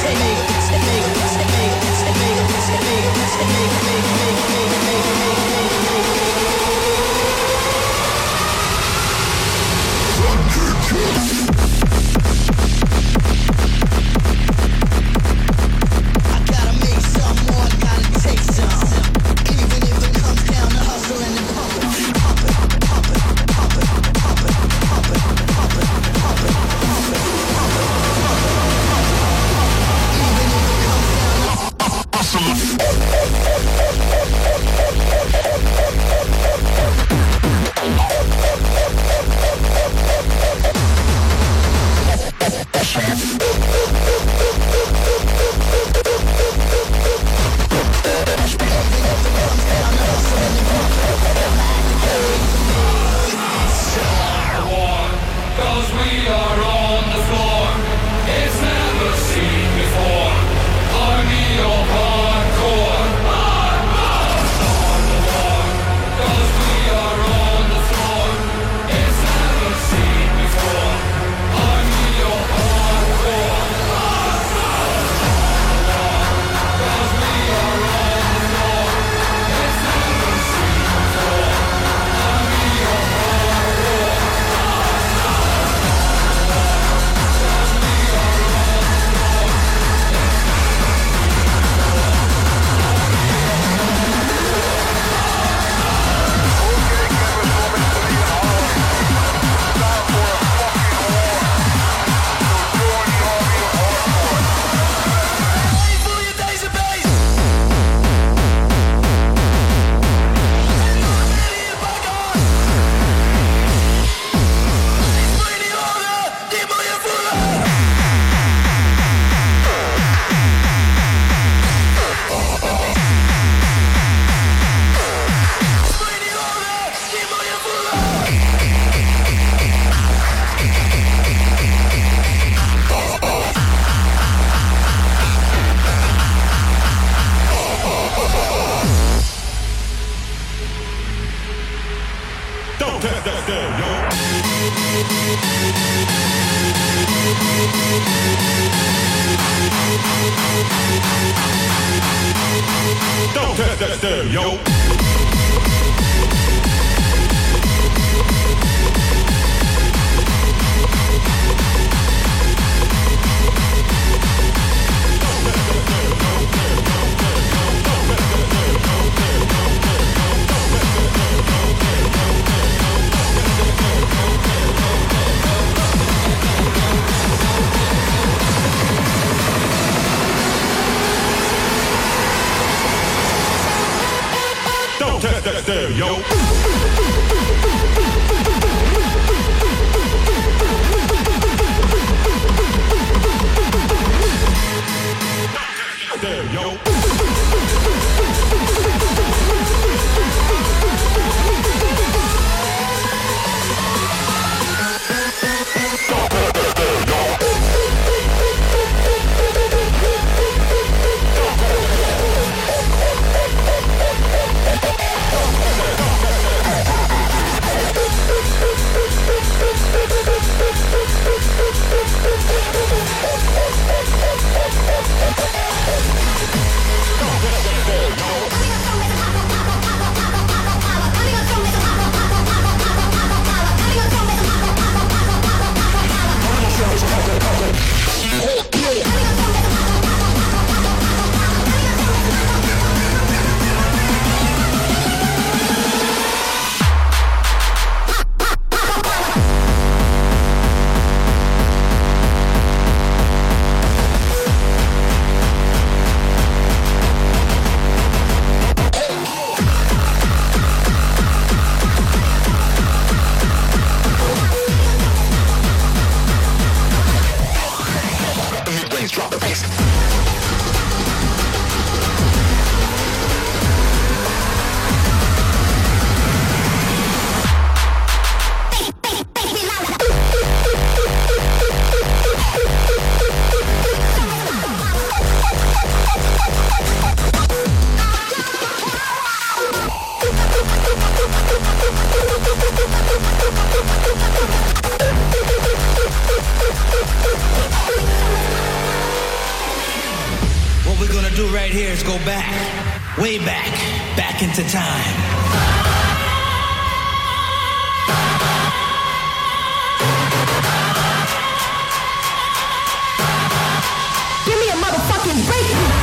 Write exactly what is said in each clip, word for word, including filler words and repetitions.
Don't touch that stereo. Don't touch that stereo. Stereo. do right here is go back, way back, back into time. Give me a motherfucking break.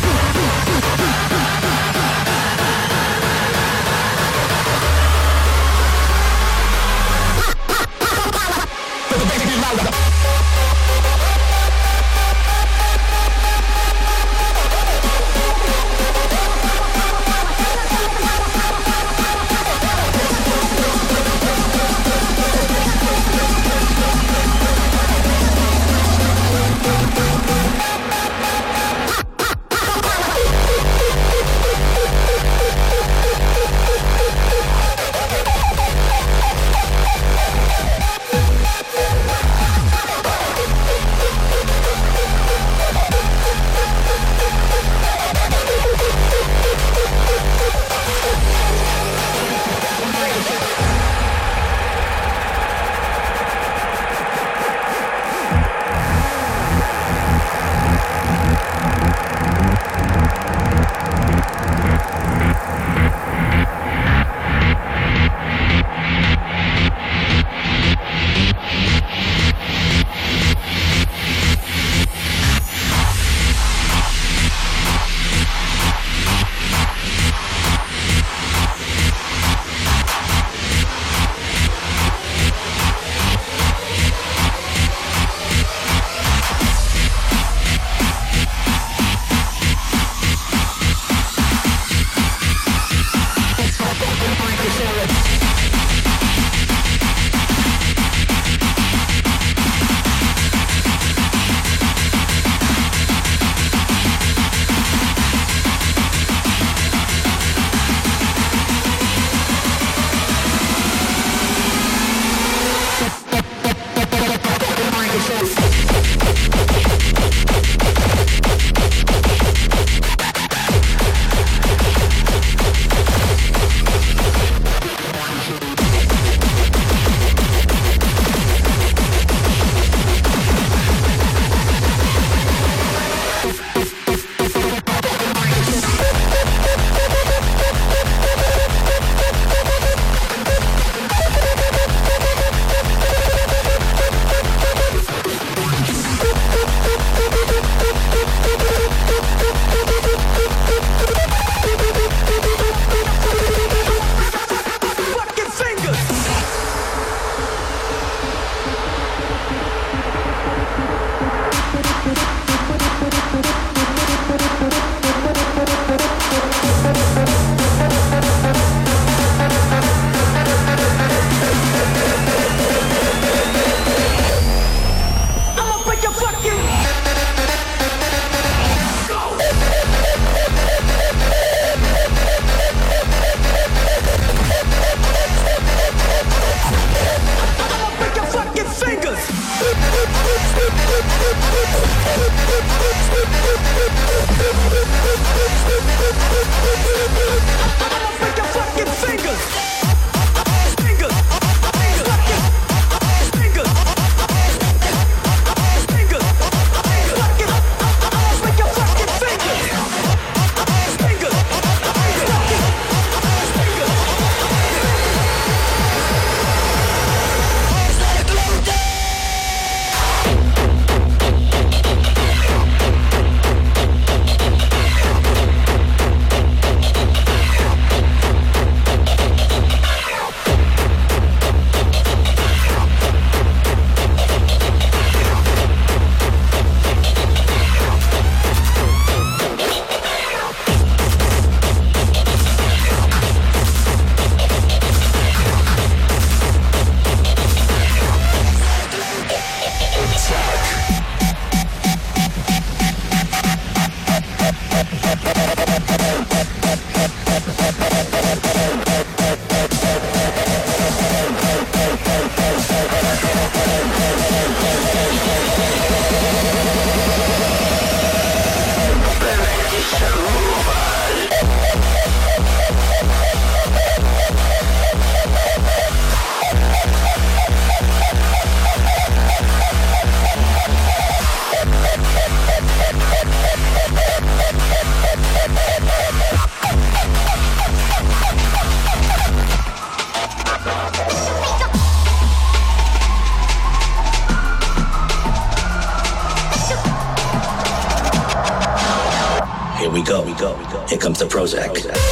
we go, we go, we go. Here comes the Prozac.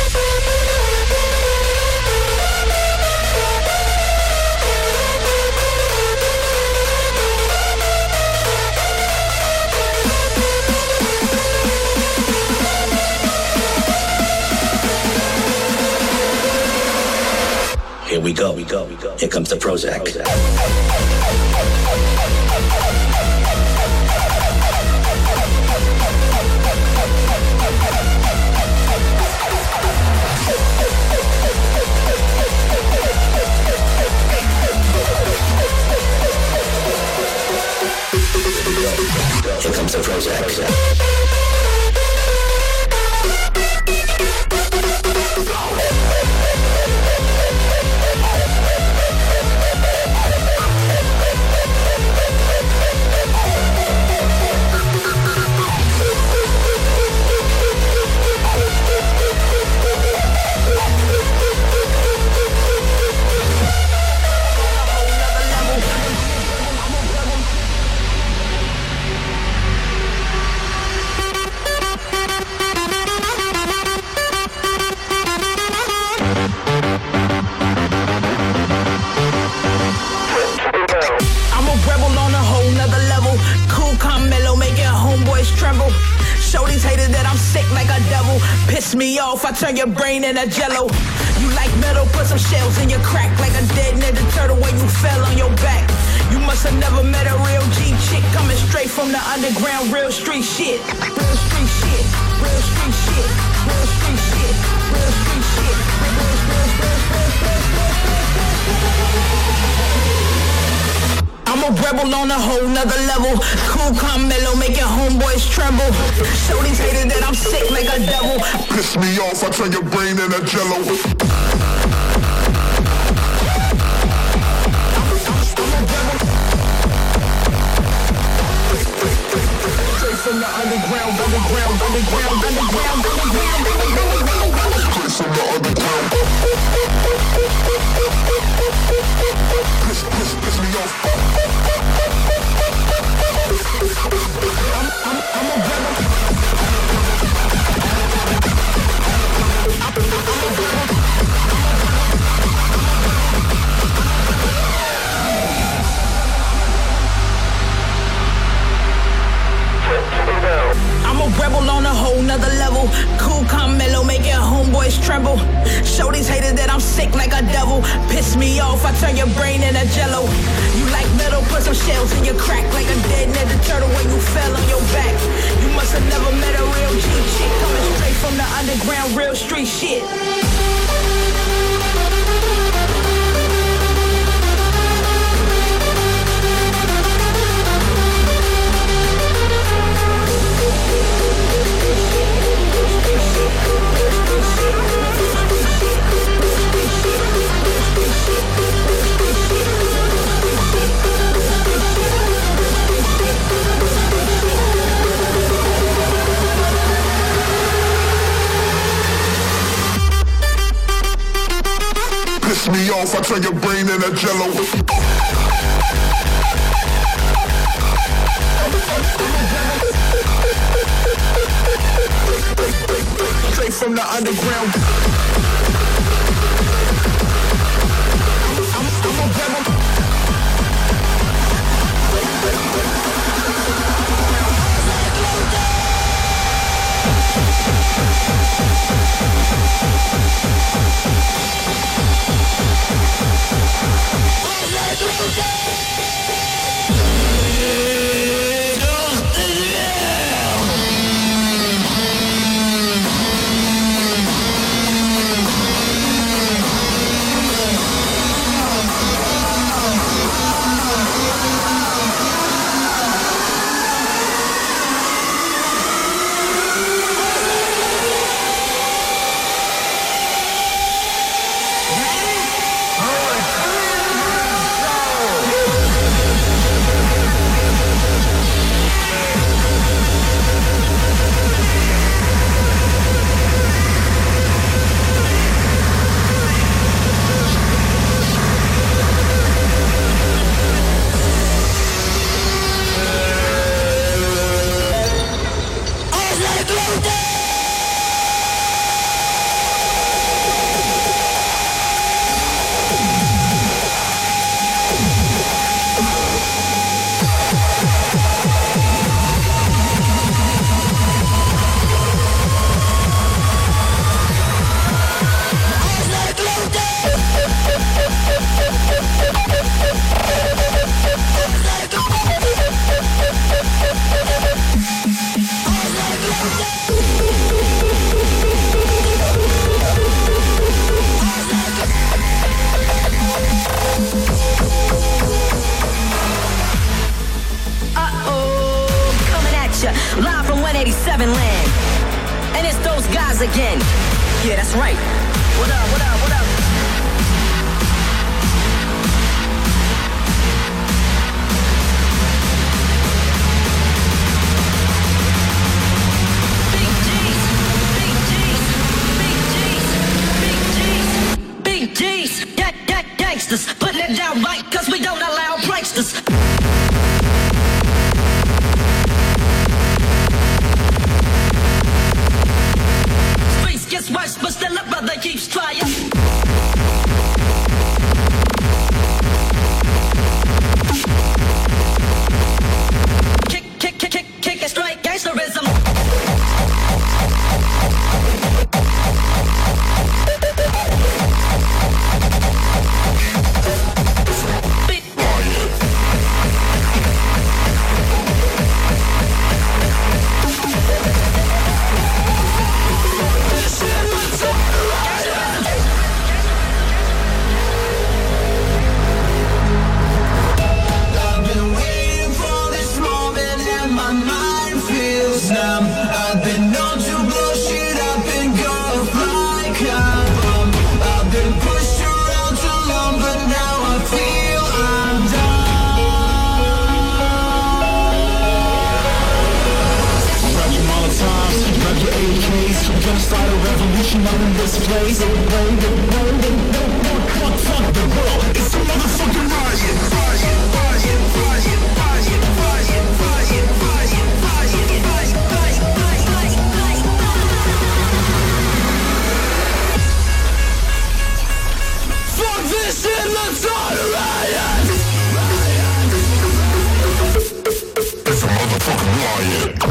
Here we go, we go, we go. Here comes the Prozac. Here comes the Prozac. Me off, I turn your brain into jello. You like metal, put some shells in your crack like a dead ninja turtle when you fell on your back. You must have never met a real G chick coming straight from the underground, real street shit. Real street shit, real street shit, real street shit, real street shit. I'm a rebel on a whole nother level. Cool, calm, mellow, make your homeboys tremble. Show these haters that I'm sick like a devil. Piss me off, I turn your brain into jello. Straight from the underground, underground, underground, underground, underground, underground. Straight from the underground. Piss, piss, piss me off. I'm, I'm, I'm a rebel. I'm a rebel on a whole nother level. Cool, calm, mellow, make your homeboys tremble. Show these haters that I'm sick like a devil. Piss me off, I turn your brain into jello. You like metal, put some shells in your crack like a dead ninja turtle when you fell on your back. You must have never met a real G chick coming straight from the underground, real street shit. Piss me off, I turn your brain into jello. Straight from the underground. I'm, I'm a rebel. ya, live from one eighty-seven land. And it's those guys again. Yeah, that's right. What up, what up, what up? Big G's, big G's, big G's, big G's, big G's. Gang, gang, gangsters, putting it down right, cause we don't allow pranksters. Gets worse, but still a brother keeps trying. Kick, kick, kick, kick, kick and strike gangsterism. Start a revolution up in this place. Fuck, fuck the world. It's a motherfucking riot. Riot, riot, riot, riot, riot, riot, riot, riot, riot, riot, riot. Fuck this shit, let's start a riot. It's a motherfucking riot.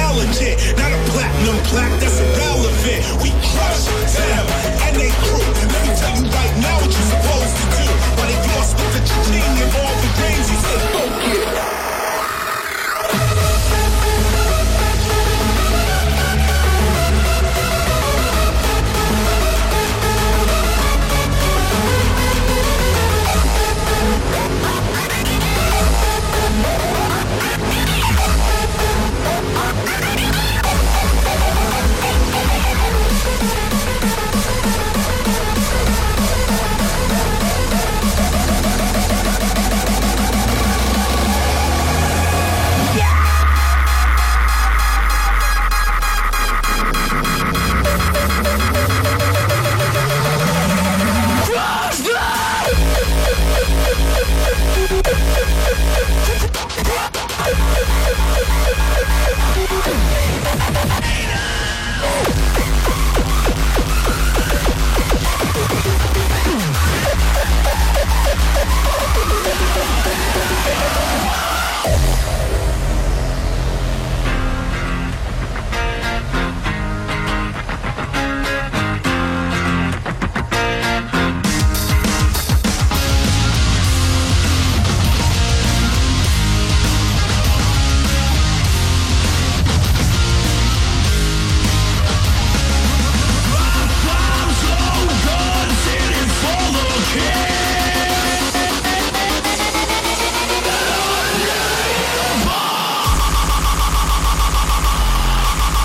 intelligent. Not a platinum plaque, that's irrelevant. We crush them and they crew. Let me tell you right now what you're supposed to do. While they lost with the cha-ching and all the brains, he said, fuck it.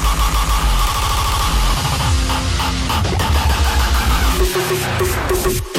We'll be right back.